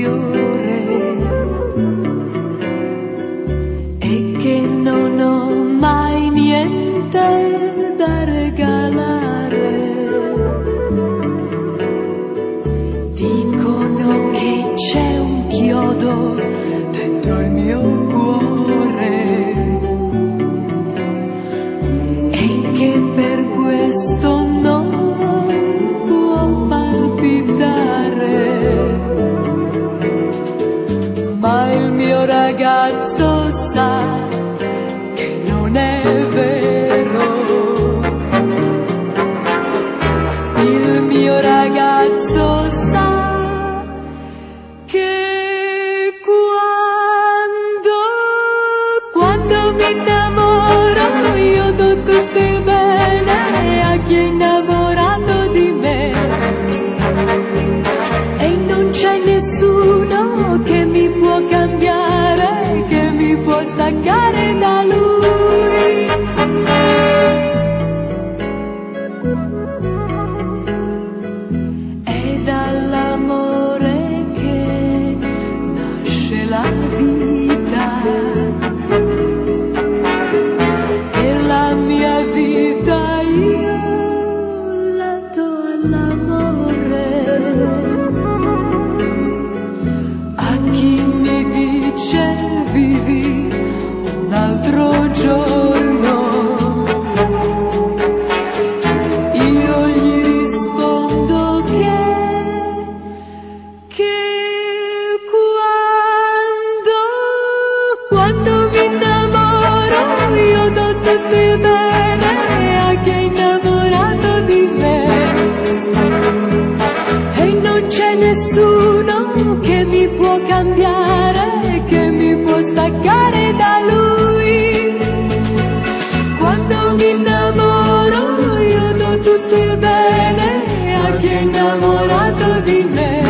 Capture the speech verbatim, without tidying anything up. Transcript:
fiore e che non ho mai niente da regalare. Dicono che c'è un chiodo dentro il mio cuore e che per questo non può palpitare. Ma il mio ragazzo sa che non è vero. Il mio ragazzo sa che quando, quando mi innamoro io do tutto il bene a chi è innamorato di me. E non c'è nessuno che mi può cambiare, che mi può staccare da lui. È dall'amore che nasce la vita e la mia vita io la do all'amore. A chi mi dice vivi un altro giorno, io gli rispondo che, che quando, quando mi innamoro io do tutto il bene a chi è innamorato di me. E non c'è nessuno che mi può cambiare, che mi può staccare da lui. Quando mi innamoro io do tutto il bene a chi è innamorato di me.